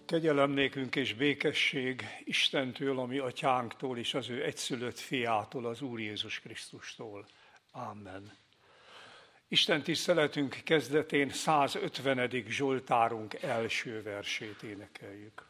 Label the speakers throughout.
Speaker 1: Kegyelem nékünk és békesség Istentől, a mi atyánktól és az ő egyszülött fiától, az Úr Jézus Krisztustól. Amen. Isten tiszteletünk kezdetén 150. Zsoltárunk első versét énekeljük.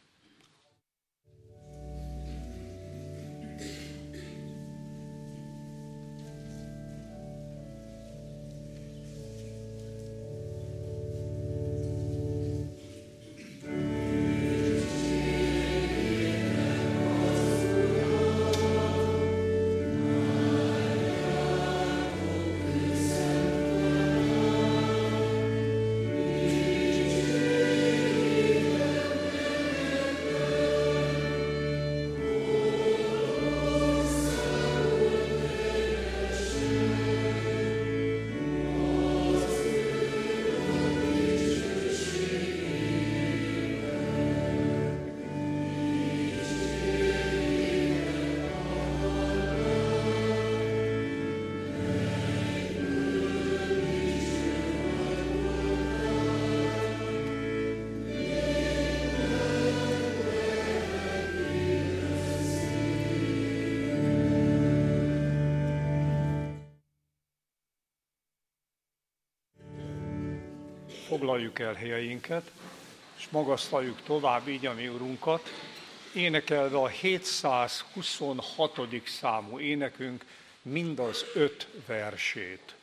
Speaker 1: Foglaljuk el helyeinket, és magasztaljuk tovább így a mi Urunkat, énekelve a 726. számú énekünk mind az 5 versét.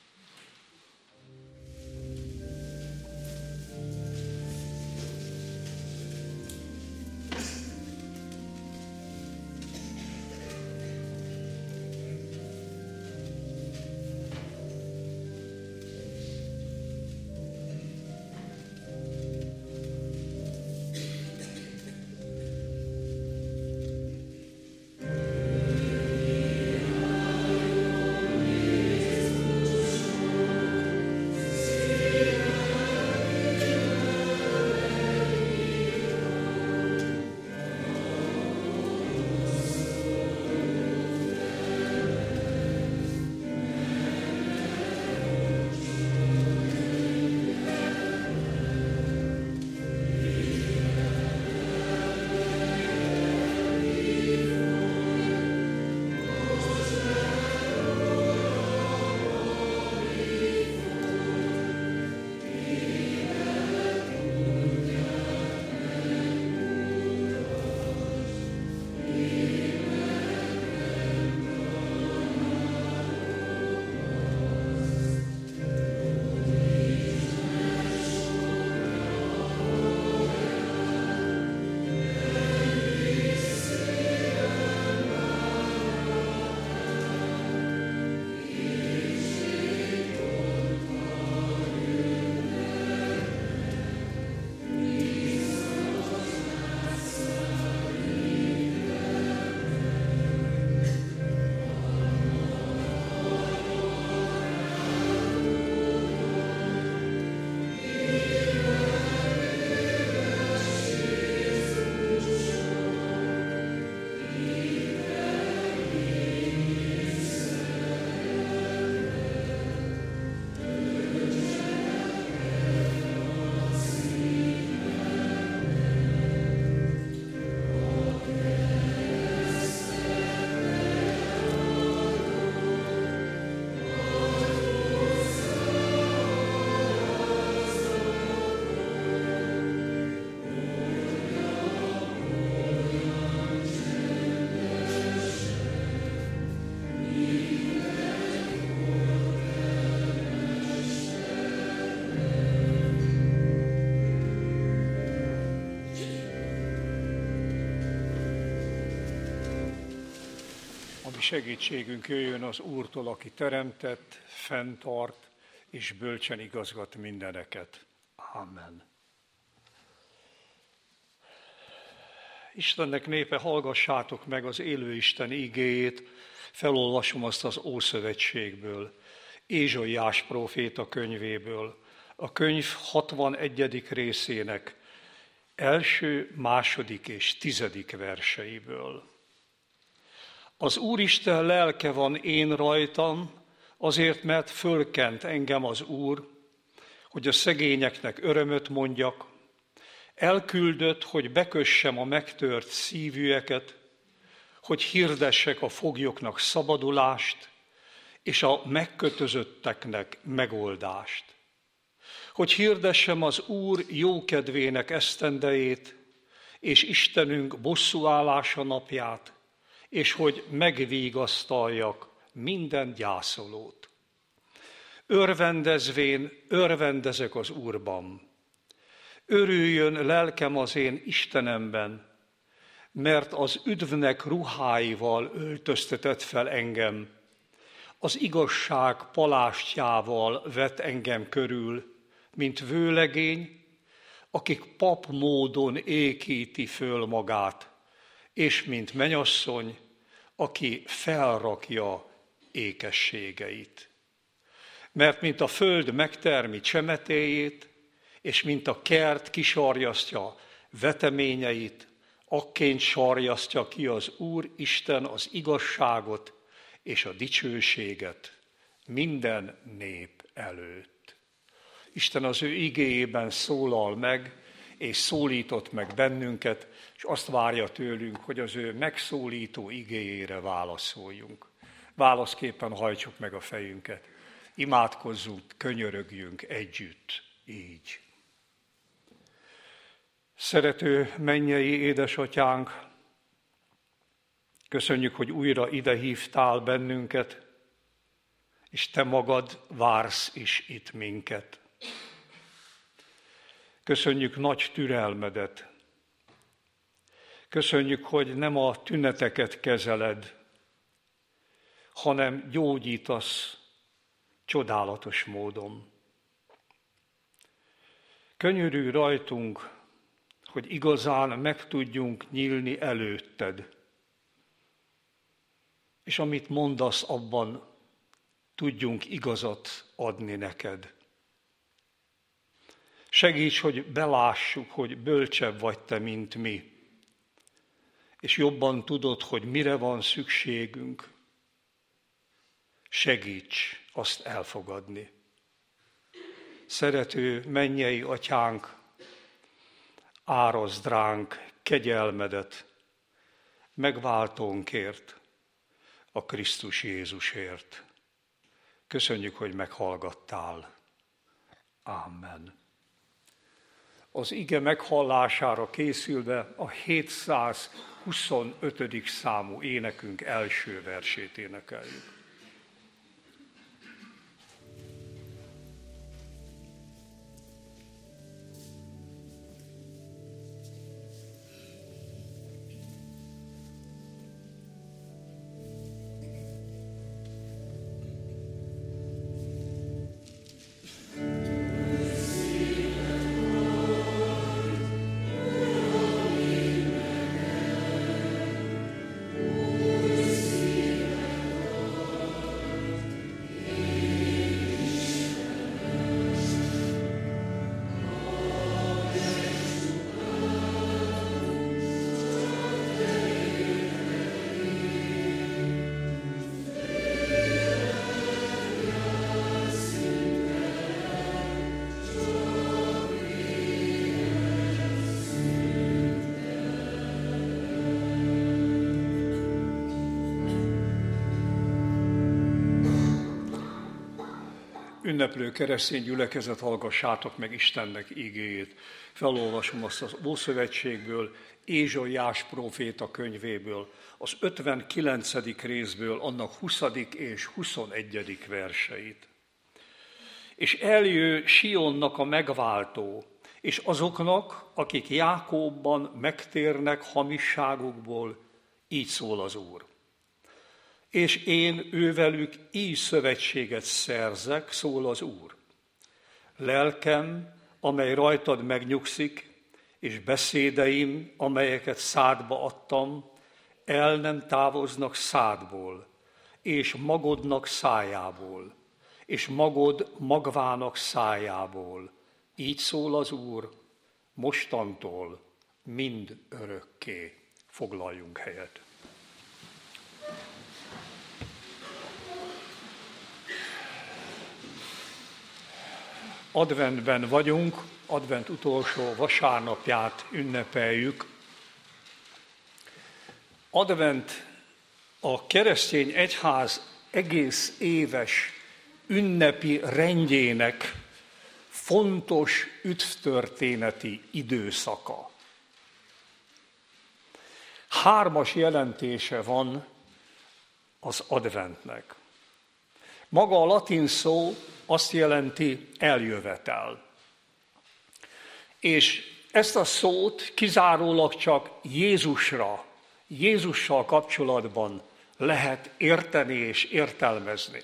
Speaker 1: Segítségünk jöjjön az Úrtól, aki teremtett, fenntart és bölcsen igazgat mindeneket. Amen. Istennek népe, hallgassátok meg az élő Isten igéjét, felolvasom azt az Ószövetségből, Ézsaiás próféta könyvéből, a könyv 61. részének első, második és 10. verseiből. Az Úristen lelke van én rajtam, azért, mert fölkent engem az Úr, hogy a szegényeknek örömöt mondjak, Elküldött, hogy bekössem a megtört szívűeket, hogy hirdessek a foglyoknak szabadulást, és a megkötözötteknek megoldást. Hogy hirdessem az Úr jókedvének esztendejét, és Istenünk bosszúállása napját, és hogy megvigasztaljak minden gyászolót. Örvendezvén örvendezek az Úrban. Örüljön lelkem az én Istenemben, mert az üdvnek ruháival öltöztetett fel engem, az igazság palástjával vet engem körül, mint vőlegény, akik pap módon ékíti föl magát, és mint mennyasszony, aki felrakja ékességeit. Mert mint a föld megtermi csemetéjét, és mint a kert kisarjasztja veteményeit, akként sarjasztja ki az Úr Isten az igazságot és a dicsőséget minden nép előtt. Isten az ő igéjében szólal meg, és szólított meg bennünket, és azt várja tőlünk, hogy az ő megszólító igéjére válaszoljunk. Válaszképpen hajtsuk meg a fejünket, imádkozzunk, könyörögjünk együtt így. Szerető mennyei édesatyánk, köszönjük, hogy újra ide hívtál bennünket, és te magad vársz is itt minket. Köszönjük nagy türelmedet. Köszönjük, hogy nem a tüneteket kezeled, hanem gyógyítasz csodálatos módon. Könyörülj rajtunk, hogy igazán meg tudjunk nyílni előtted, és amit mondasz, abban tudjunk igazat adni neked. Segíts, hogy belássuk, hogy bölcsebb vagy te, mint mi, és jobban tudod, hogy mire van szükségünk. Segíts azt elfogadni. Szerető mennyei atyánk, árazd ránk kegyelmedet megváltónkért, a Krisztus Jézusért. Köszönjük, hogy meghallgattál. Amen. Az ige meghallására készülve a 725. számú énekünk első versét énekeljük. Ünneplő keresztény gyülekezet, hallgassátok meg Istennek igéjét. Felolvasom azt az Ószövetségből, Ézsaiás próféta könyvéből, az 59. részből, annak 20. és 21. verseit. És eljő Sionnak a megváltó, és azoknak, akik Jákóbban megtérnek hamisságukból, így szól az Úr. És én ővelük így szövetséget szerzek, szól az Úr. Lelkem, amely rajtad megnyugszik, és beszédeim, amelyeket szádba adtam, el nem távoznak szádból, és magodnak szájából, és magod magvának szájából. Így szól az Úr, mostantól mind örökké. Foglaljunk helyet. Adventben vagyunk, advent utolsó vasárnapját ünnepeljük. Advent a keresztény egyház egész éves ünnepi rendjének fontos üdvtörténeti időszaka. 3 jelentése van az adventnek. Maga a latin szó azt jelenti eljövetel. És ezt a szót kizárólag csak Jézussal kapcsolatban lehet érteni és értelmezni.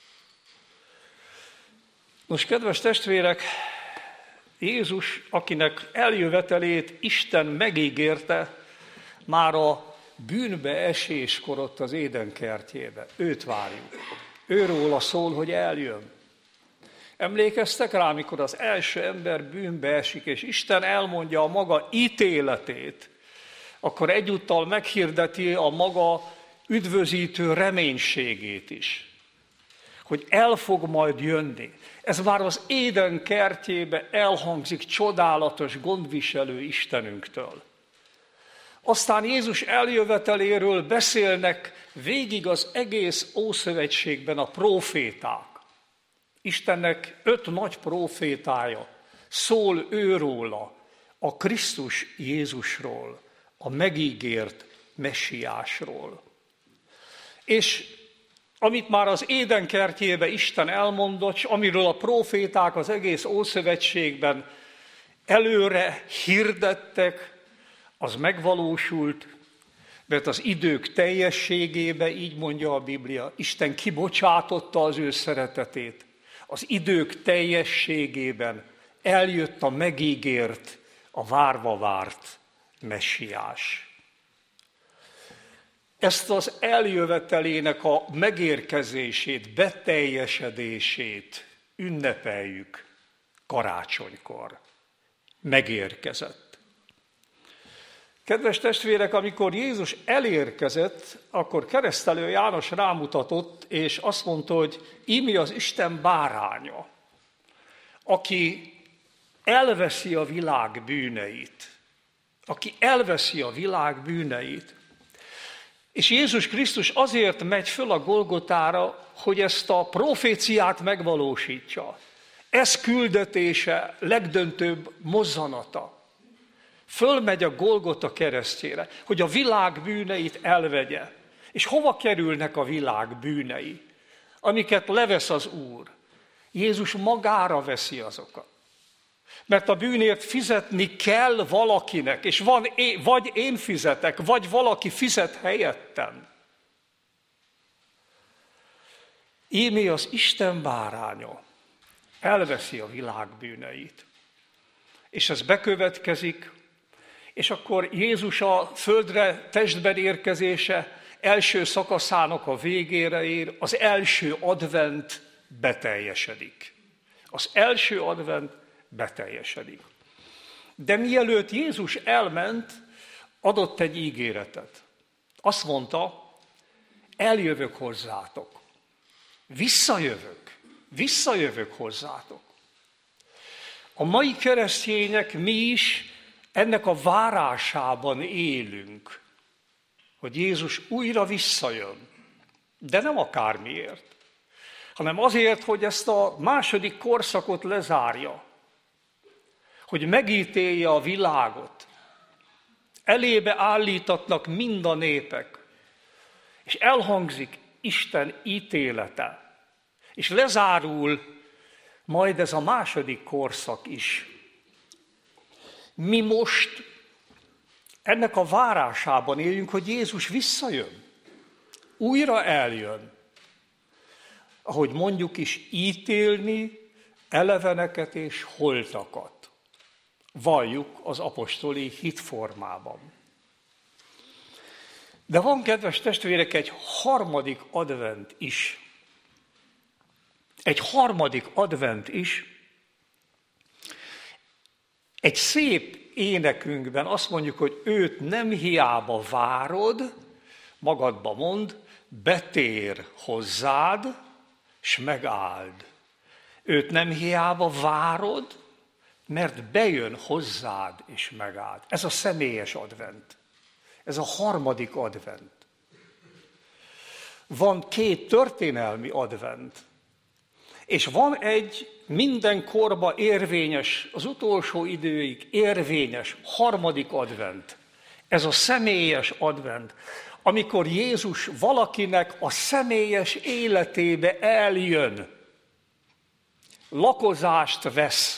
Speaker 1: Most, kedves testvérek, Jézus, akinek eljövetelét Isten megígérte már a bűnbeeséskor ott az Éden kertjébe. Őt várjuk. Őróla szól, hogy eljön. Emlékeztek rá, amikor az első ember bűnbe esik, és Isten elmondja a maga ítéletét, akkor egyúttal meghirdeti a maga üdvözítő reménységét is, hogy el fog majd jönni. Ez már az Éden kertjébe elhangzik csodálatos gondviselő Istenünktől. Aztán Jézus eljöveteléről beszélnek végig az egész Ószövetségben a próféták. Istennek 5 nagy prófétája szól őróla, a Krisztus Jézusról, a megígért messiásról. És amit már az Éden kertjébe Isten elmondott, s amiről a próféták az egész Ószövetségben előre hirdettek, az megvalósult, mert az idők teljességébe, így mondja a Biblia, Isten kibocsátotta az ő szeretetét. Az idők teljességében eljött a megígért, a várva várt messiás. Ezt az eljövetelének a megérkezését, beteljesedését ünnepeljük karácsonykor. Megérkezett. Kedves testvérek, amikor Jézus elérkezett, akkor keresztelő János rámutatott, és azt mondta, hogy íme az Isten báránya, aki elveszi a világ bűneit. Aki elveszi a világ bűneit. És Jézus Krisztus azért megy föl a Golgotára, hogy ezt a proféciát megvalósítsa. Ez küldetése legdöntőbb mozzanata. Fölmegy a Golgota keresztjére, hogy a világ bűneit elvegye. És hova kerülnek a világ bűnei, amiket levesz az Úr? Jézus magára veszi azokat. Mert a bűnért fizetni kell valakinek, és vagy én fizetek, vagy valaki fizet helyettem. Íme az Isten báránya elveszi a világ bűneit. És ez bekövetkezik, és akkor Jézus a földre testben érkezése első szakaszának a végére ér, az első advent beteljesedik. Az első advent beteljesedik. De mielőtt Jézus elment, adott egy ígéretet. Azt mondta, eljövök hozzátok. Visszajövök hozzátok. A mai keresztények mi is ennek a várásában élünk, hogy Jézus újra visszajön. De nem akármiért, hanem azért, hogy ezt a második korszakot lezárja, hogy megítélje a világot. Elébe állítatnak mind a népek, és elhangzik Isten ítélete, és lezárul majd ez a második korszak is. Mi most ennek a várásában éljünk, hogy Jézus visszajön. Újra eljön. Ahogy mondjuk is, ítélni eleveneket és holtakat. Valljuk az apostoli hitformában. De van, kedves testvérek, egy harmadik advent is. Egy harmadik advent is. Egy szép énekünkben azt mondjuk, hogy őt nem hiába várod, magadba mond, betér hozzád, s megáld. Őt nem hiába várod, mert bejön hozzád és megáld. Ez a személyes advent. Ez a harmadik advent. Van két történelmi advent, és van egy minden korba érvényes, az utolsó időig érvényes harmadik advent. Ez a személyes advent, amikor Jézus valakinek a személyes életébe eljön, lakozást vesz.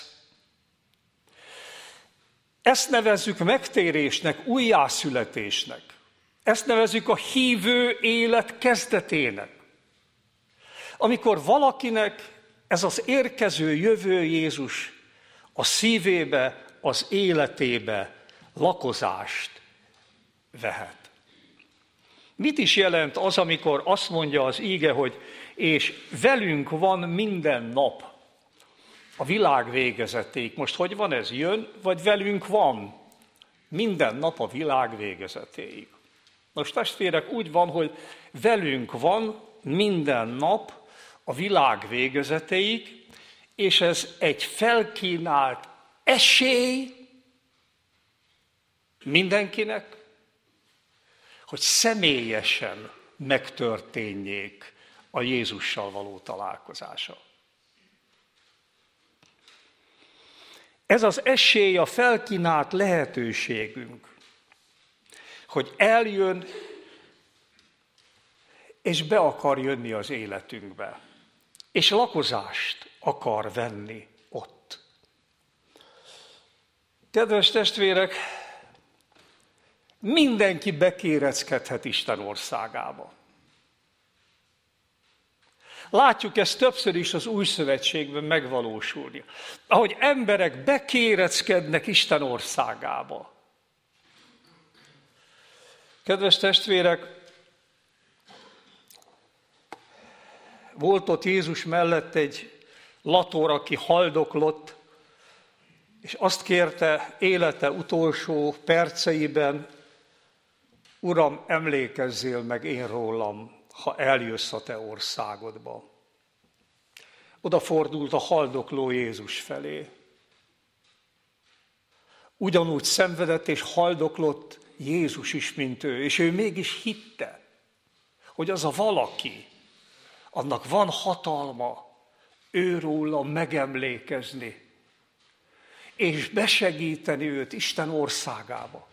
Speaker 1: Ezt nevezzük megtérésnek, újjászületésnek. Ezt nevezzük a hívő élet kezdetének. Amikor valakinek ez az érkező jövő Jézus a szívébe, az életébe lakozást vehet. Mit is jelent az, amikor azt mondja az íge, hogy és velünk van minden nap a világ végezetéig. Most hogy van ez? Jön, vagy velünk van minden nap a világ végezetéig? Most testvérek, úgy van, hogy velünk van minden nap a világ végezetéig, és ez egy felkínált esély mindenkinek, hogy személyesen megtörténjék a Jézussal való találkozása. Ez az esély, a felkínált lehetőségünk, hogy eljön és be akar jönni az életünkbe, és lakozást akar venni ott. Kedves testvérek, mindenki bekéreckedhet Isten országába. Látjuk ezt többször is az Új Szövetségben megvalósulni. Ahogy emberek bekéreckednek Isten országába. Kedves testvérek, volt ott Jézus mellett egy lator, aki haldoklott, és azt kérte élete utolsó perceiben, Uram, emlékezzél meg én rólam, ha eljössz a te országodba. Odafordult a haldokló Jézus felé. Ugyanúgy szenvedett és haldoklott Jézus is, mint ő, és ő mégis hitte, hogy az a valaki, annak van hatalma őróla megemlékezni, és besegíteni őt Isten országába.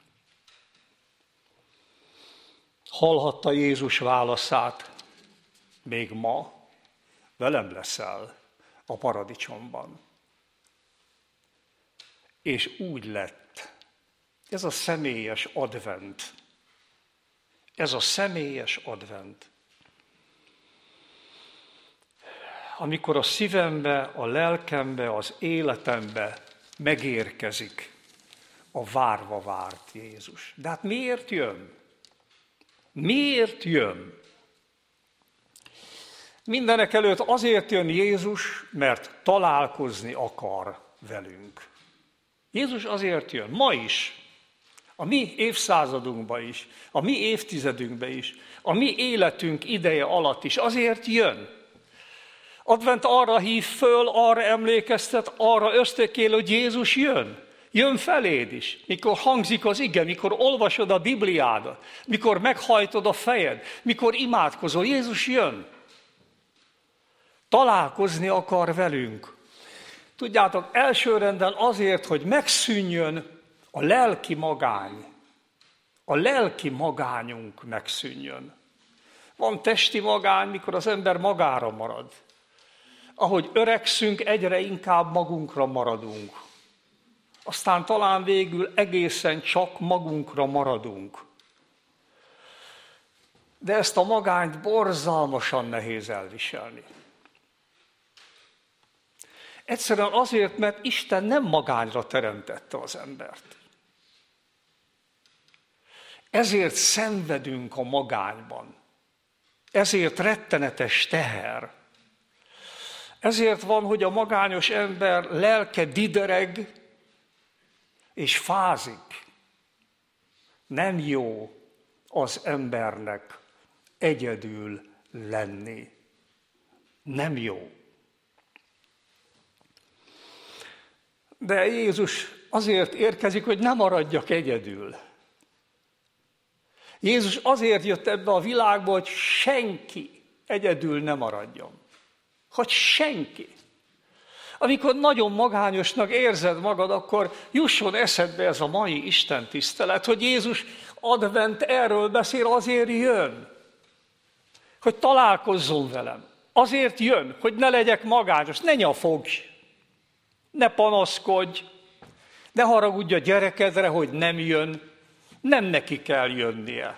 Speaker 1: Hallhatta Jézus válaszát, még ma velem leszel a paradicsomban. És úgy lett. Ez a személyes advent. Ez a személyes advent. Amikor a szívembe, a lelkembe, az életembe megérkezik a várva várt Jézus. De hát miért jön? Miért jön? Mindenek előtt azért jön Jézus, mert találkozni akar velünk. Jézus azért jön, ma is, a mi évszázadunkban is, a mi évtizedünkben is, a mi életünk ideje alatt is, azért jön. Advent arra hív föl, arra emlékeztet, arra ösztökél, hogy Jézus jön. Jön feléd is, mikor hangzik az ige, mikor olvasod a Bibliádat, mikor meghajtod a fejed, mikor imádkozol, Jézus jön. Találkozni akar velünk. Tudjátok, elsőrenden azért, hogy megszűnjön a lelki magány. A lelki magányunk megszűnjön. Van testi magány, mikor az ember magára marad. Ahogy öregszünk, egyre inkább magunkra maradunk. Aztán talán végül egészen csak magunkra maradunk. De ezt a magányt borzalmasan nehéz elviselni. Egyszerűen azért, mert Isten nem magányra teremtette az embert. Ezért szenvedünk a magányban. Ezért rettenetes teher. Ezért van, hogy a magányos ember lelke didereg és fázik. Nem jó az embernek egyedül lenni. Nem jó. De Jézus azért érkezik, hogy ne maradjak egyedül. Jézus azért jött ebbe a világba, hogy senki egyedül ne maradjon. Hogy senki. Amikor nagyon magányosnak érzed magad, akkor jusson eszedbe ez a mai Isten tisztelet, hogy Jézus advent erről beszél, azért jön, hogy találkozzon velem. Azért jön, hogy ne legyek magányos, ne nyafogj, ne panaszkodj, ne haragudj a gyerekedre, hogy nem jön, nem neki kell jönnie.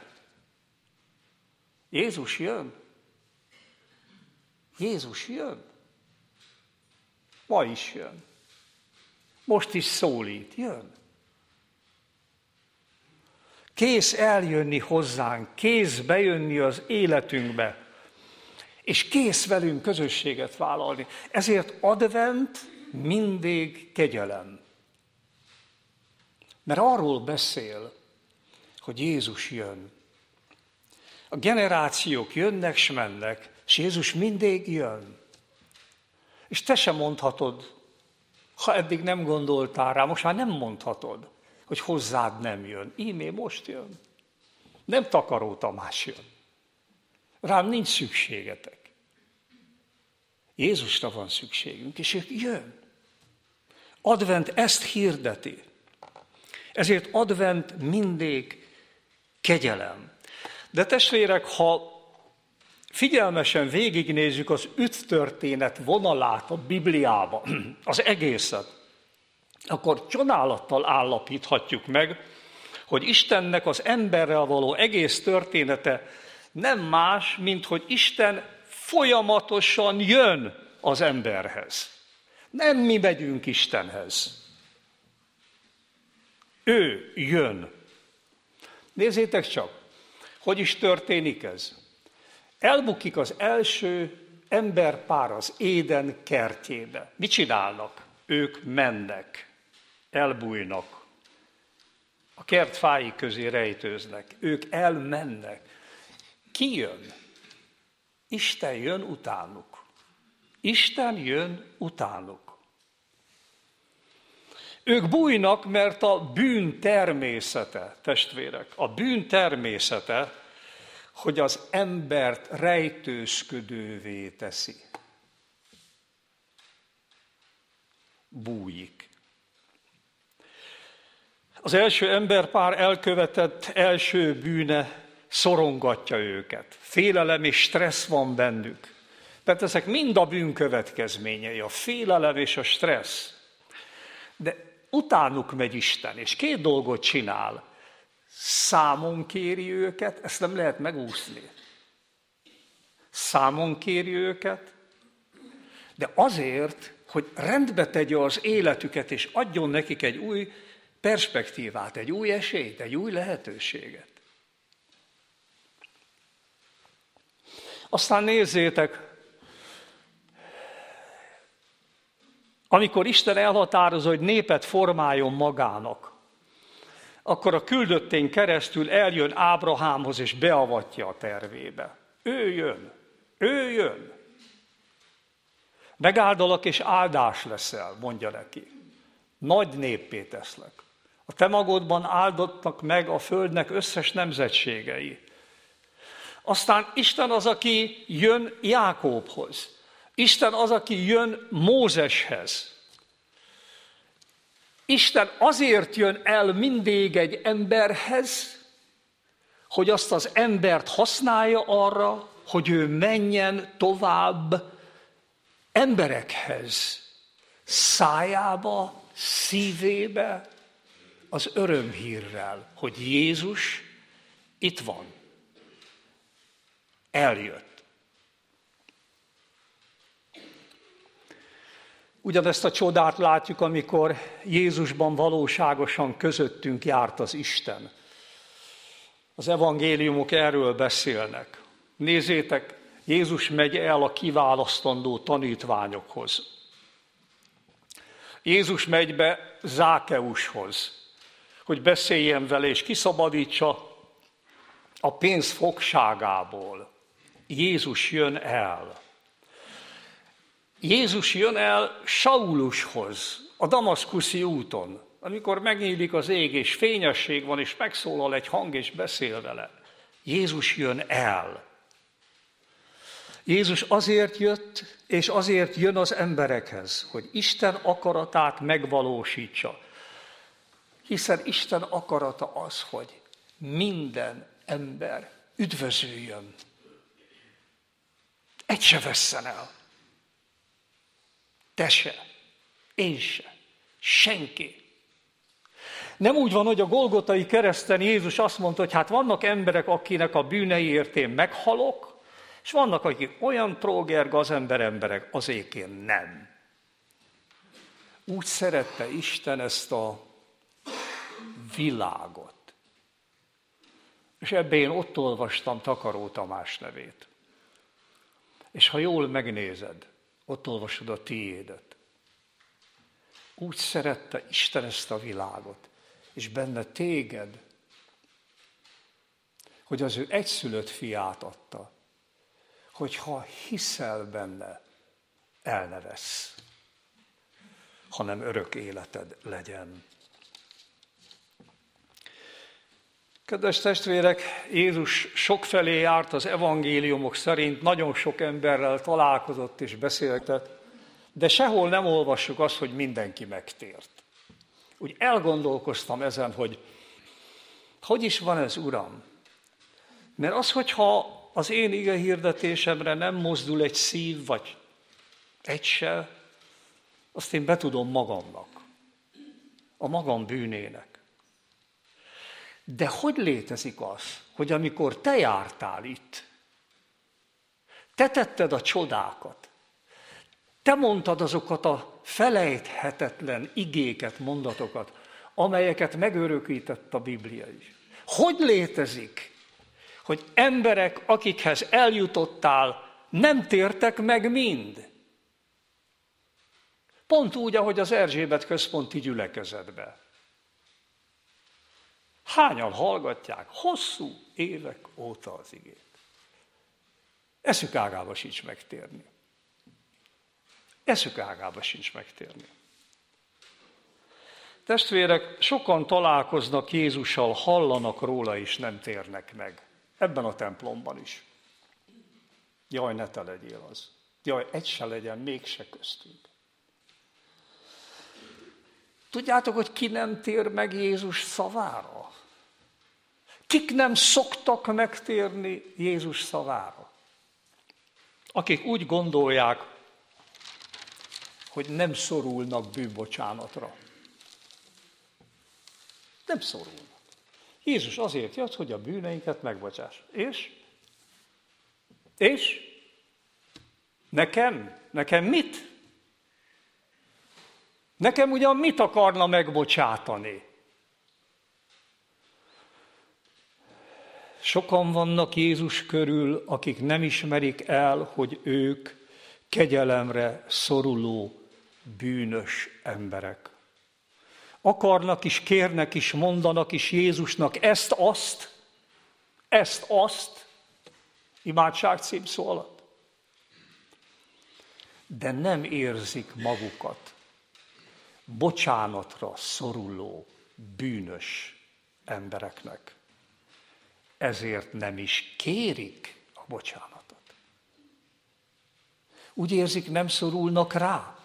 Speaker 1: Jézus jön. Jézus jön. Ma is jön. Most is szólít, jön. Kész eljönni hozzánk, kész bejönni az életünkbe, és kész velünk közösséget vállalni. Ezért advent mindig kegyelem. Mert arról beszél, hogy Jézus jön. A generációk jönnek s mennek, és Jézus mindig jön. És te sem mondhatod, ha eddig nem gondoltál rá, most már nem mondhatod, hogy hozzád nem jön. Íme most jön. Nem Takaró Tamás jön. Rám nincs szükségetek. Jézusra van szükségünk, és ő jön. Advent ezt hirdeti. Ezért advent mindig kegyelem. De testvérek, ha figyelmesen végignézzük az üdvtörténet vonalát a Bibliában, az egészet, akkor csodálattal állapíthatjuk meg, hogy Istennek az emberrel való egész története nem más, mint hogy Isten folyamatosan jön az emberhez. Nem mi megyünk Istenhez. Ő jön. Nézzétek csak, hogy is történik ez. Elbukik az első emberpár az Éden kertjébe. Mit csinálnak? Ők mennek, elbújnak. A kert fái közé rejtőznek. Ők elmennek. Ki jön? Isten jön utánuk. Isten jön utánuk. Ők bújnak, mert a bűn természete, testvérek, a bűn természete, hogy az embert rejtőzködővé teszi. Bújik. Az első emberpár elkövetett első bűne szorongatja őket. Félelem és stressz van bennük. Tehát ezek mind a bűn következményei, a félelem és a stressz. De utánuk megy Isten, és két dolgot csinál. Számon kéri őket, ezt nem lehet megúszni. Számon kéri őket, de azért, hogy rendbe tegye az életüket, és adjon nekik egy új perspektívát, egy új esélyt, egy új lehetőséget. Aztán nézzétek, amikor Isten elhatározza, hogy népet formáljon magának, akkor a küldöttén keresztül eljön Ábrahámhoz, és beavatja a tervébe. Ő jön. Ő jön. Megáldalak, és áldás leszel, mondja neki. Nagy néppé teszlek. A te magodban áldottak meg a földnek összes nemzetségei. Aztán Isten az, aki jön Jákóbhoz. Isten az, aki jön Mózeshez. Isten azért jön el mindig egy emberhez, hogy azt az embert használja arra, hogy ő menjen tovább emberekhez, szájába, szívébe, az örömhírrel, hogy Jézus itt van. Eljött. Ugyanezt a csodát látjuk, amikor Jézusban valóságosan közöttünk járt az Isten. Az evangéliumok erről beszélnek. Nézzétek, Jézus megy el a kiválasztandó tanítványokhoz. Jézus megy be Zákeushoz, hogy beszéljen vele és kiszabadítsa a pénz fogságából. Jézus jön el. Jézus jön el Saulushoz, a damaszkuszi úton, amikor megnyílik az ég, és fényesség van, és megszólal egy hang, és beszél vele. Jézus jön el. Jézus azért jött, és azért jön az emberekhez, hogy Isten akaratát megvalósítsa. Hiszen Isten akarata az, hogy minden ember üdvözüljön. Egy se vesszen el. Te se, én se, senki. Nem úgy van, hogy a Golgotai kereszten Jézus azt mondta, hogy hát vannak emberek, akinek a bűneiért én meghalok, és vannak, akik olyan tróger gazemberek, azék én nem. Úgy szerette Isten ezt a világot. És ebben én ott olvastam Takaró Tamás nevét. És ha jól megnézed, ott olvasod a tiédet. Úgy szerette Isten ezt a világot, és benne téged, hogy az ő egyszülött fiát adta, hogyha hiszel benne, el ne vessz, hanem örök életed legyen. Kedves testvérek, Jézus sokfelé járt az evangéliumok szerint, nagyon sok emberrel találkozott és beszélgetett, de sehol nem olvassuk azt, hogy mindenki megtért. Úgy elgondolkoztam ezen, hogy is van ez, Uram? Mert az, hogyha az én igehirdetésemre nem mozdul egy szív, vagy egy se, azt én betudom magamnak, a magam bűnének. De hogy létezik az, hogy amikor te jártál itt, te tetted a csodákat, te mondtad azokat a felejthetetlen igéket, mondatokat, amelyeket megörökített a Biblia is. Hogy létezik, hogy emberek, akikhez eljutottál, nem tértek meg mind? Pont úgy, ahogy az Erzsébet központi gyülekezetbe. Hányan hallgatják hosszú évek óta az igét? Eszük ágába sincs megtérni. Eszük ágába sincs megtérni. Testvérek, sokan találkoznak Jézussal, hallanak róla és nem térnek meg. Ebben a templomban is. Jaj, ne te legyél az. Jaj, egy se legyen, mégse köztünk. Tudjátok, hogy ki nem tér meg Jézus szavára? Kik nem szoktak megtérni Jézus szavára? Akik úgy gondolják, hogy nem szorulnak bűnbocsánatra. Nem szorulnak. Jézus azért jött, hogy a bűneinket megbocsáss. És? Nekem? Nekem mit? Nekem ugyan mit akarna megbocsátani? Sokan vannak Jézus körül, akik nem ismerik el, hogy ők kegyelemre szoruló, bűnös emberek. Akarnak is, kérnek is, mondanak is Jézusnak ezt-azt, imádság címszó alatt. De nem érzik magukat bocsánatra szoruló, bűnös embereknek. Ezért nem is kérik a bocsánatot. Úgy érzik, nem szorulnak rá.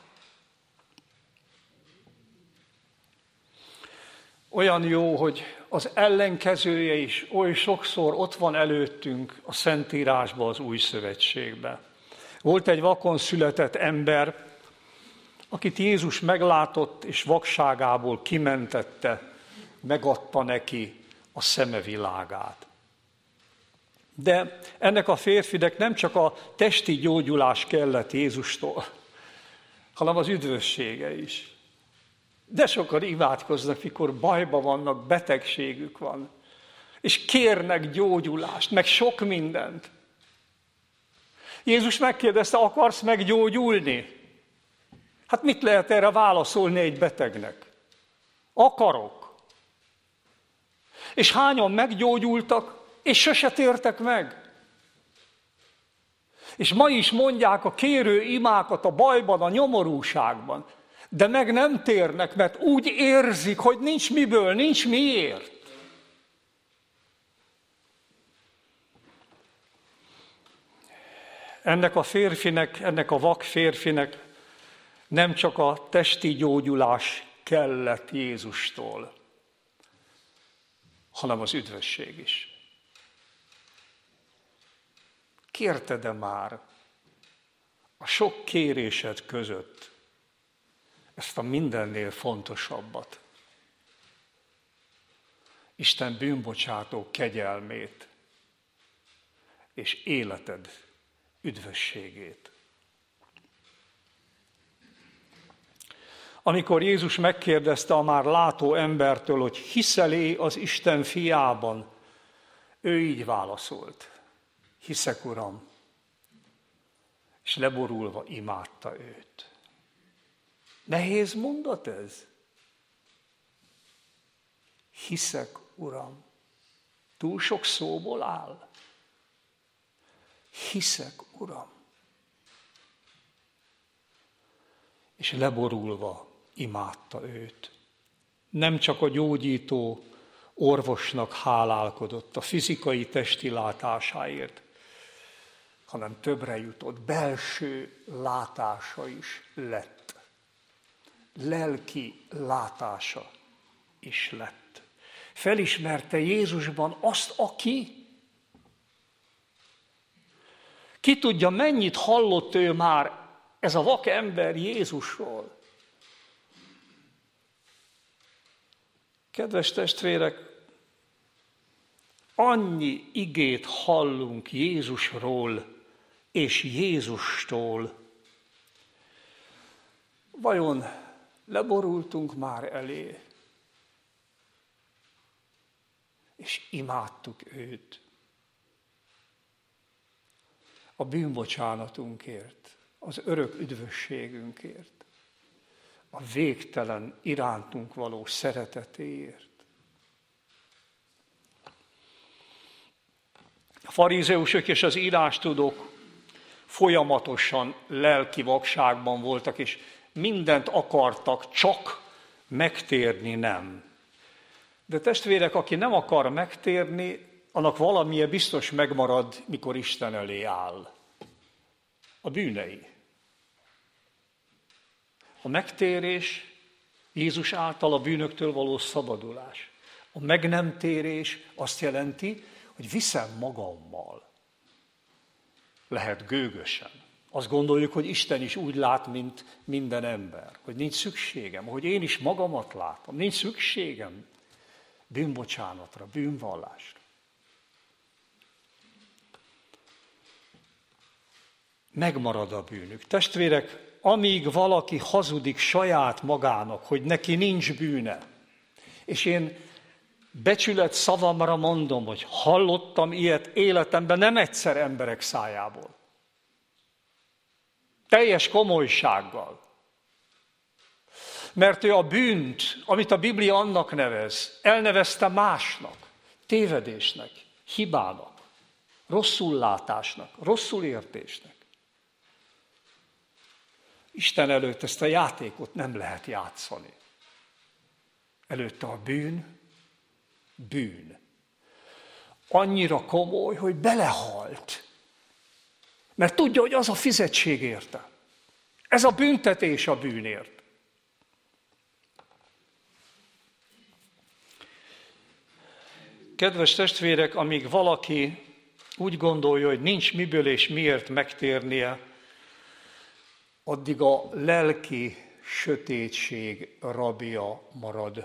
Speaker 1: Olyan jó, hogy az ellenkezője is oly sokszor ott van előttünk a Szentírásban, az Új Szövetségben. Volt egy vakon született ember, akit Jézus meglátott, és vakságából kimentette, megadta neki a szeme világát. De ennek a férfinek nem csak a testi gyógyulás kellett Jézustól, hanem az üdvössége is. De sokan imádkoznak, mikor bajban vannak, betegségük van, és kérnek gyógyulást, meg sok mindent. Jézus megkérdezte, akarsz meggyógyulni? Hát mit lehet erre válaszolni egy betegnek? Akarok. És hányan meggyógyultak, és sose tértek meg? És ma is mondják a kérő imákat a bajban, a nyomorúságban. De meg nem térnek, mert úgy érzik, hogy nincs miből, nincs miért. Ennek a vak férfinek nem csak a testi gyógyulás kellett Jézustól, hanem az üdvösség is. Kérted-e már a sok kérésed között ezt a mindennél fontosabbat? Isten bűnbocsátó kegyelmét és életed üdvösségét. Amikor Jézus megkérdezte a már látó embertől, hogy hiszel-e az Isten fiában, ő így válaszolt: hiszek, Uram, és leborulva imádta őt. Nehéz mondat ez? Hiszek, Uram. Túl sok szóból áll. Hiszek, Uram. És leborulva imádta őt. Nem csak a gyógyító orvosnak hálálkodott a fizikai testi látásáért, hanem többre jutott, belső látása is lett. Lelki látása is lett. Felismerte Jézusban azt, aki. Ki tudja, mennyit hallott ő már, ez a vak ember, Jézusról. Kedves testvérek, annyi igét hallunk Jézusról és Jézustól. Vajon leborultunk már elé, és imádtuk őt a bűnbocsánatunkért, az örök üdvösségünkért, a végtelen irántunk való szeretetéért. A farizeusok és az írástudók folyamatosan lelki vakságban voltak, és mindent akartak, csak megtérni nem. De testvérek, aki nem akar megtérni, annak valamilyen biztos megmarad, mikor Isten elé áll. A bűnei. A megtérés Jézus által a bűnöktől való szabadulás. A meg nem térés azt jelenti, hogy viszem magammal. Lehet gőgösen. Azt gondoljuk, hogy Isten is úgy lát, mint minden ember. Hogy nincs szükségem, hogy én is magamat látom. Nincs szükségem bűnbocsánatra, bűnvallásra. Megmarad a bűnük. Testvérek, amíg valaki hazudik saját magának, hogy neki nincs bűne, és én becsület szavamra mondom, hogy hallottam ilyet életemben nem egyszer emberek szájából. Teljes komolysággal. Mert ő a bűnt, amit a Biblia annak nevez, elnevezte másnak, tévedésnek, hibának, rosszullátásnak, rosszulértésnek. Isten előtt ezt a játékot nem lehet játszani. Előtte a bűn. Annyira komoly, hogy belehalt. Mert tudja, hogy az a fizetség érte. Ez a büntetés a bűnért. Kedves testvérek, amíg valaki úgy gondolja, hogy nincs miből és miért megtérnie, addig a lelki sötétség rabja marad.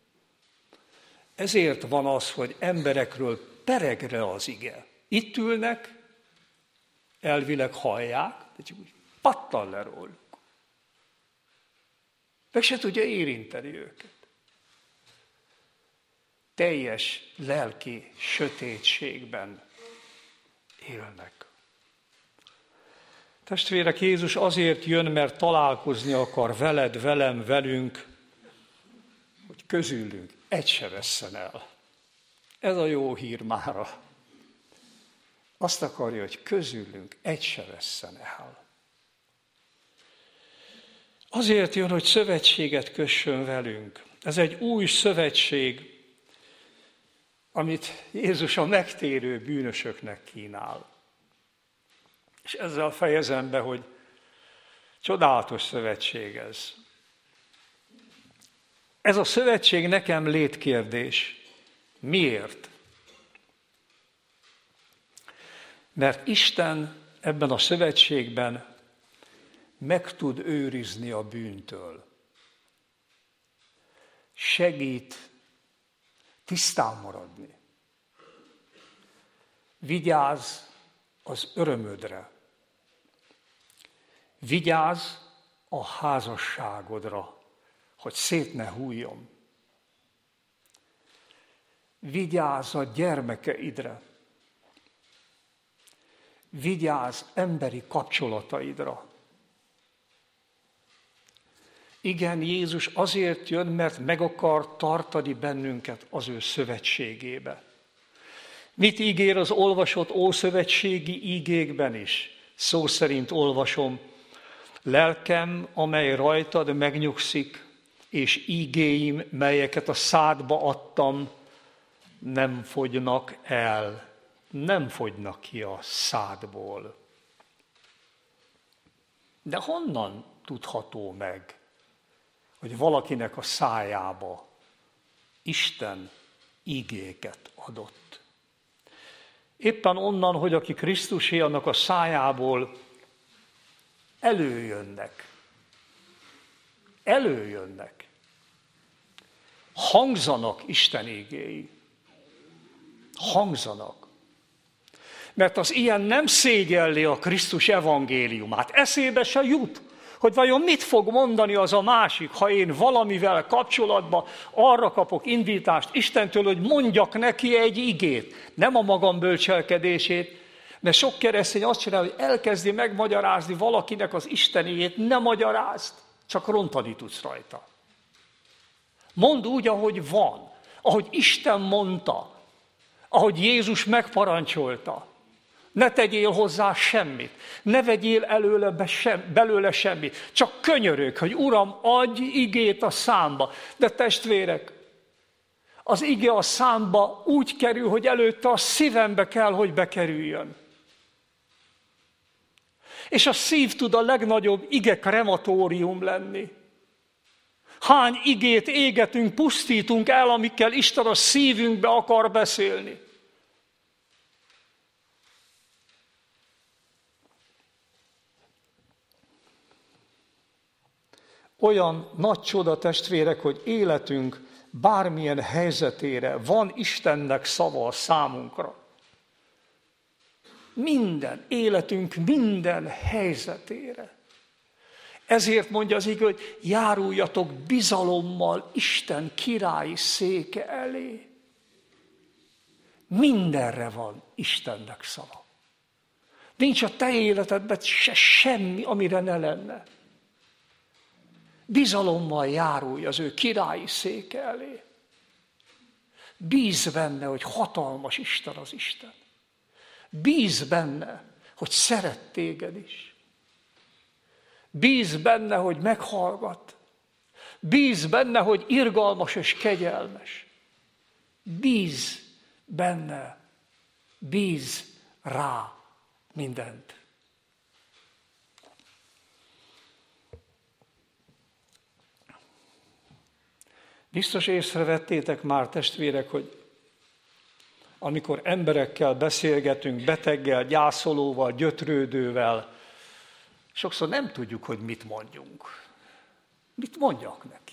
Speaker 1: Ezért van az, hogy emberekről peregre az ige. Itt ülnek, elvileg hallják, de csak úgy pattan le róluk. Meg se tudja érinteni őket. Teljes lelki sötétségben élnek. Testvérek, Jézus azért jön, mert találkozni akar veled, velem, velünk, hogy közülünk egy se vesszen el. Ez a jó hír mára. Azt akarja, hogy közülünk egy se vesszen el. Azért jön, hogy szövetséget kössön velünk. Ez egy új szövetség, amit Jézus a megtérő bűnösöknek kínál. És ezzel fejezem be, hogy csodálatos szövetség ez. Ez a szövetség nekem létkérdés. Miért? Mert Isten ebben a szövetségben meg tud őrizni a bűntől. Segít tisztán maradni. Vigyázz az örömödre. Vigyázz a házasságodra, hogy szét ne hulljon. Vigyázz a gyermekeidre. Vigyázz emberi kapcsolataidra. Igen, Jézus azért jön, mert meg akar tartani bennünket az ő szövetségébe. Mit ígér az olvasott ószövetségi ígékben is? Szó szerint olvasom, lelkem, amely rajtad megnyugszik, és ígéim, melyeket a szádba adtam, nem fogynak el, nem fogynak ki a szádból. De honnan tudható meg, hogy valakinek a szájába Isten ígéket adott? Éppen onnan, hogy aki Krisztusé, annak a szájából előjönnek. Előjönnek. Hangzanak Isten ígéi. Hangzanak. Mert az ilyen nem szégyelli a Krisztus evangéliumát. Eszébe se jut, hogy vajon mit fog mondani az a másik, ha én valamivel kapcsolatban arra kapok indítást Istentől, hogy mondjak neki egy igét, nem a magam bölcselkedését, mert sok keresztény azt csinálja, hogy elkezdi megmagyarázni valakinek az Isten igét, ne magyarázd, csak rontani tudsz rajta. Mondd úgy, ahogy van, ahogy Isten mondta, ahogy Jézus megparancsolta. Ne tegyél hozzá semmit, ne vegyél belőle semmit, csak könyörög, hogy Uram, adj igét a számba. De testvérek, az ige a számba úgy kerül, hogy előtte a szívembe kell, hogy bekerüljön. És a szív tud a legnagyobb ige krematórium lenni. Hány igét égetünk, pusztítunk el, amikkel Isten a szívünkbe akar beszélni. Olyan nagy csoda, testvérek, hogy életünk bármilyen helyzetére van Istennek szava a számunkra. Minden, életünk minden helyzetére. Ezért mondja az ige, hogy járuljatok bizalommal Isten királyi széke elé. Mindenre van Istennek szava. Nincs a te életedben se semmi, amire ne lenne. Bizalommal járulj az ő királyi széke elé. Bízz benne, hogy hatalmas Isten az Isten. Bízz benne, hogy szeret téged is. Bízz benne, hogy meghallgat. Bízz benne, hogy irgalmas és kegyelmes. Bízz benne, bízz rá mindent. Biztos észrevettétek már, testvérek, hogy amikor emberekkel beszélgetünk, beteggel, gyászolóval, gyötrődővel, sokszor nem tudjuk, hogy mit mondjunk. Mit mondjak neki?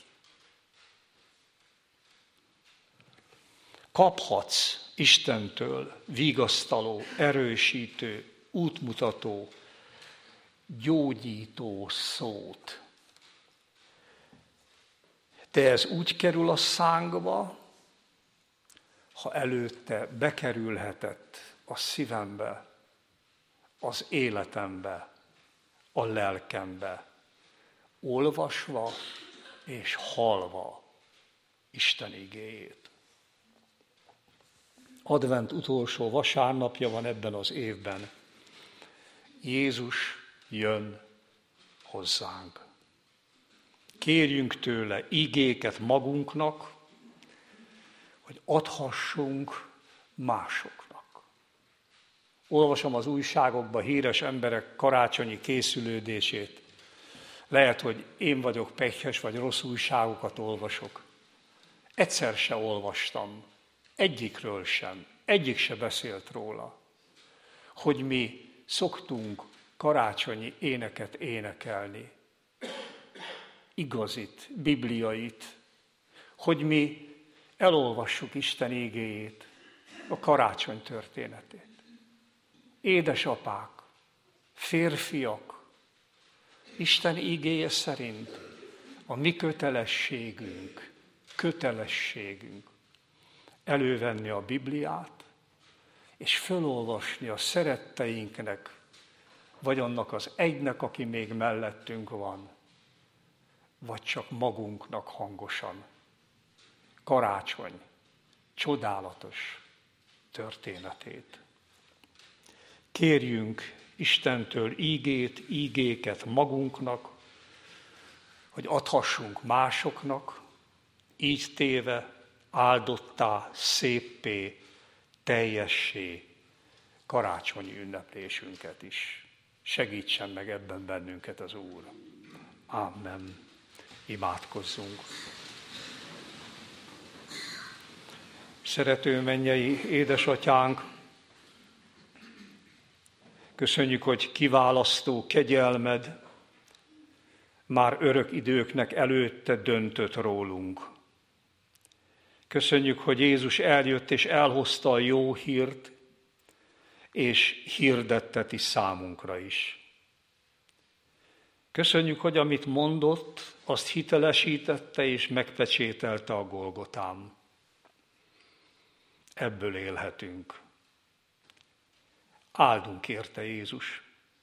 Speaker 1: Kaphatsz Istentől vigasztaló, erősítő, útmutató, gyógyító szót. De ez úgy kerül a szánkba, ha előtte bekerülhetett a szívembe, az életembe, a lelkembe, olvasva és hallva Isten igéjét. Advent utolsó vasárnapja van ebben az évben. Jézus jön hozzánk. kérjünk tőle igéket magunknak, hogy adhassunk másoknak. Olvasom az újságokban híres emberek karácsonyi készülődését. Lehet, hogy én vagyok pegyhes, vagy rossz újságokat olvasok. Egyszer se olvastam, egyikről sem, egyik se beszélt róla, hogy mi szoktunk karácsonyi éneket énekelni. Igazit, bibliait, hogy mi elolvassuk Isten igéjét, a karácsony történetét. Édesapák, férfiak, Isten igéje szerint a mi kötelességünk elővenni a Bibliát, és fölolvasni a szeretteinknek, vagy annak az egynek, aki még mellettünk van, vagy csak magunknak hangosan. Karácsony csodálatos történetét. Kérjünk Istentől ígéket magunknak, hogy adhassunk másoknak, így téve áldottá, széppé, teljessé karácsonyi ünneplésünket is. Segítsen meg ebben bennünket az Úr. Amen. Imádkozzunk. Szerető mennyei édesatyánk, köszönjük, hogy kiválasztó kegyelmed már örök időknek előtte döntött rólunk. Köszönjük, hogy Jézus eljött és elhozta a jó hírt, és hirdetteti számunkra is. Köszönjük, hogy amit mondott, azt hitelesítette és megpecsételte a Golgotán. Ebből élhetünk. Áldunk érte, Jézus.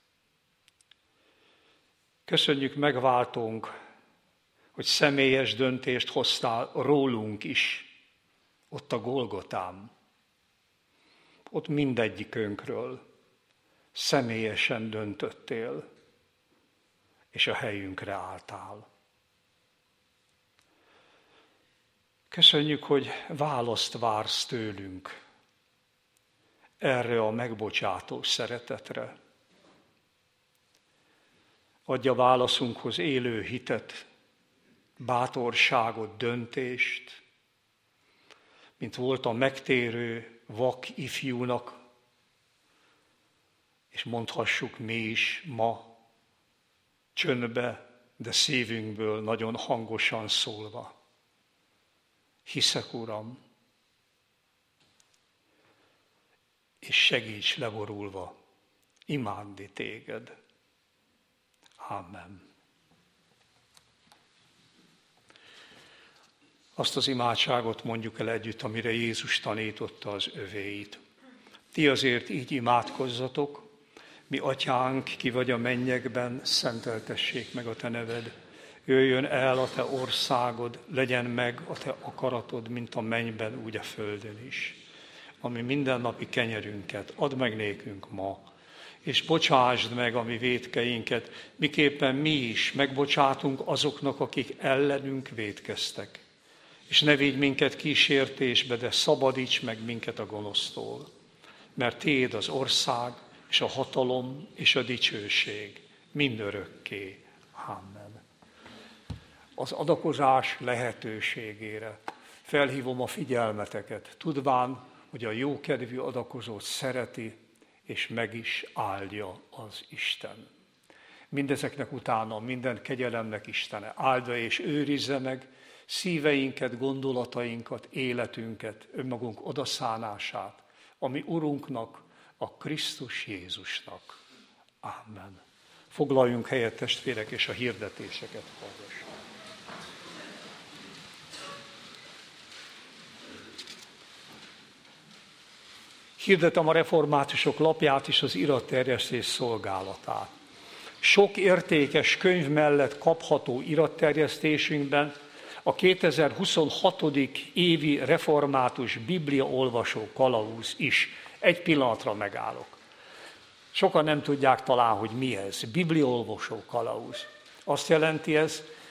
Speaker 1: Köszönjük megváltónk, hogy személyes döntést hoztál rólunk is, ott a Golgotán. Ott mindegyikünkről személyesen döntöttél, és a helyünkre álltál. Köszönjük, hogy választ vársz tőlünk erre a megbocsátó szeretetre. Adj a válaszunkhoz élő hitet, bátorságot, döntést, mint volt a megtérő vak ifjúnak, és mondhassuk mi is ma, csöndbe, de szívünkből nagyon hangosan szólva. Hiszek, Uram, és segíts leborulva imádni téged. Amen. Azt az imádságot mondjuk el együtt, amire Jézus tanította az övéit. Ti azért így imádkozzatok, mi atyánk, ki vagy a mennyekben, szenteltessék meg a te neved. Jöjjön el a te országod, legyen meg a te akaratod, mint a mennyben, úgy a földön is. Ami mindennapi kenyerünket add meg nékünk ma, és bocsásd meg a mi vétkeinket, miképpen mi is megbocsátunk azoknak, akik ellenünk vétkeztek. És ne vigy minket kísértésbe, de szabadíts meg minket a gonosztól. Mert tiéd az ország, és a hatalom, és a dicsőség mindörökké. Amen. Az adakozás lehetőségére felhívom a figyelmeteket, tudván, hogy a jókedvű adakozót szereti, és meg is áldja az Isten. Mindezeknek utána minden kegyelemnek Istene áldja és őrizze meg szíveinket, gondolatainkat, életünket, önmagunk odaszánását, ami Urunknak, a Krisztus Jézusnak. Amen. Foglaljunk helyet, testvérek, és a hirdetéseket hallgassuk. Hirdetem a reformátusok lapját és az iratterjesztés szolgálatát. Sok értékes könyv mellett kapható iratterjesztésünkben a 2026. évi református bibliaolvasó kalauz is. Egy pillanatra megállok. Sokan nem tudják talán, hogy mi ez. Bibliaolvasó kalauz. Azt jelenti ez,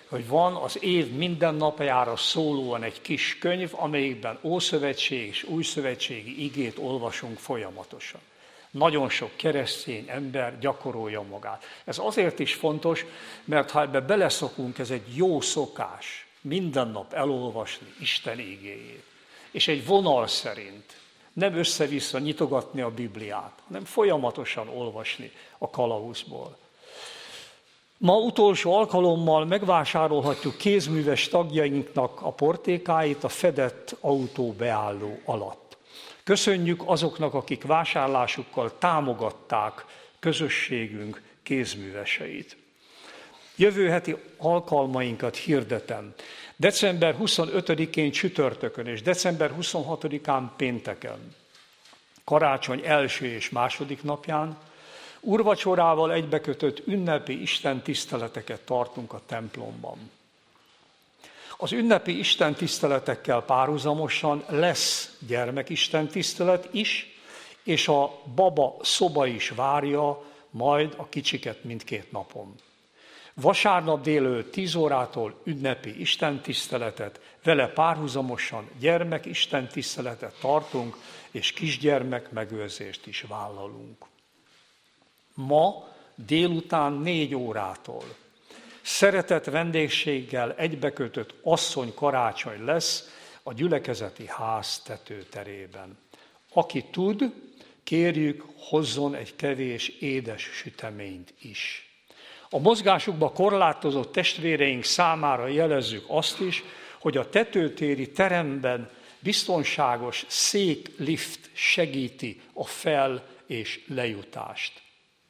Speaker 1: hogy van az év minden napjára szólóan egy kis könyv, amelyikben Ószövetség és Újszövetségi igét olvasunk folyamatosan. Nagyon sok keresztény ember gyakorolja magát. Ez azért is fontos, mert ha ebbe beleszokunk, ez egy jó szokás, minden nap elolvasni Isten igéjét. És egy vonal szerint, nem össze-vissza nyitogatni a Bibliát, hanem folyamatosan olvasni a kalauzból. Ma utolsó alkalommal megvásárolhatjuk kézműves tagjainknak a portékáit a fedett autó beálló alatt. Köszönjük azoknak, akik vásárlásukkal támogatták közösségünk kézműveseit. Jövő heti alkalmainkat hirdetem. December 25-én csütörtökön és december 26-án pénteken, karácsony első és második napján, úrvacsorával egybekötött ünnepi istentiszteleteket tartunk a templomban. Az ünnepi istentiszteletekkel párhuzamosan lesz gyermekistentisztelet is, és a baba szoba is várja majd a kicsiket mindkét napon. Vasárnap délelőtt 10 órától ünnepi istentiszteletet, vele párhuzamosan gyermekistentiszteletet tartunk, és kisgyermek megőrzést is vállalunk. Ma délután 4 órától szeretett vendégséggel egybekötött asszony karácsony lesz a gyülekezeti ház tetőterében. Aki tud, kérjük, hozzon egy kevés édes süteményt is. A mozgásukba korlátozott testvéreink számára jelezzük azt is, hogy a tetőtéri teremben biztonságos széklift segíti a fel- és lejutást.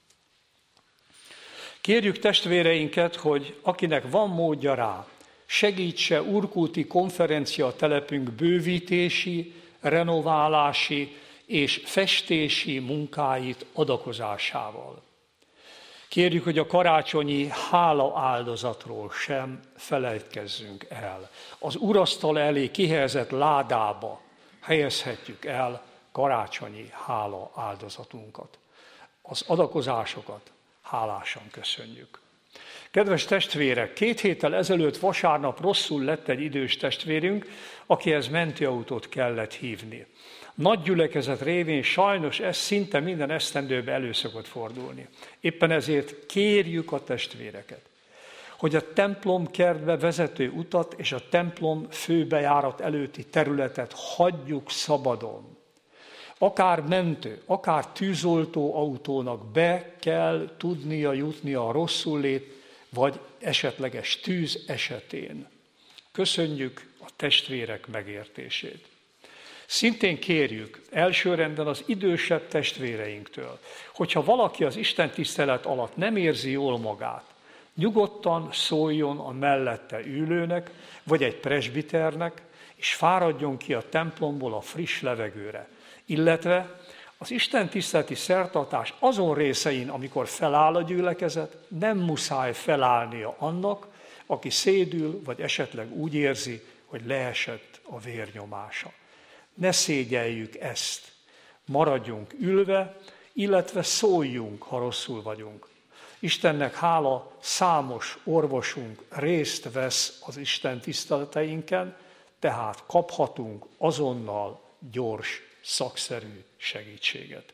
Speaker 1: Kérjük testvéreinket, hogy akinek van módja rá, segítse Urkulti konferencia telepünk bővítési, renoválási és festési munkáit adakozásával. Kérjük, hogy a karácsonyi hálaáldozatról sem felejtkezzünk el. Az urasztal elé kihelyezett ládába helyezhetjük el karácsonyi hálaáldozatunkat. Az adakozásokat hálásan köszönjük. Kedves testvérek, 2 héttel ezelőtt vasárnap rosszul lett egy idős testvérünk, akihez mentőautót kellett hívni. Nagy gyülekezet révén sajnos ez szinte minden esztendőben elő szokott fordulni. Éppen ezért kérjük a testvéreket, hogy a templom kertbe vezető utat és a templom főbejárat előtti területet hagyjuk szabadon. Akár mentő, akár tűzoltó autónak be kell tudnia jutni a rosszullét, vagy esetleges tűz esetén. Köszönjük a testvérek megértését. Szintén kérjük elsőrendben az idősebb testvéreinktől, hogyha valaki az istentisztelet alatt nem érzi jól magát, nyugodtan szóljon a mellette ülőnek, vagy egy presbiternek, és fáradjon ki a templomból a friss levegőre. Illetve az istentiszteleti szertartás azon részein, amikor feláll a gyülekezet, nem muszáj felállnia annak, aki szédül, vagy esetleg úgy érzi, hogy leesett a vérnyomása. Ne szégyeljük ezt, maradjunk ülve, illetve szóljunk, ha rosszul vagyunk. Istennek hála, számos orvosunk részt vesz az Isten tiszteleteinken, tehát kaphatunk azonnal gyors, szakszerű segítséget.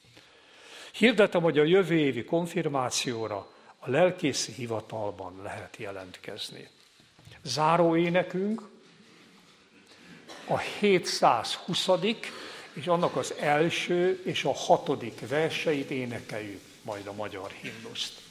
Speaker 1: Hirdetem, hogy a jövő évi konfirmációra a lelkészi hivatalban lehet jelentkezni. Záró énekünk a 720. és annak az első és a 6. verseit énekeljük majd a magyar himnuszt.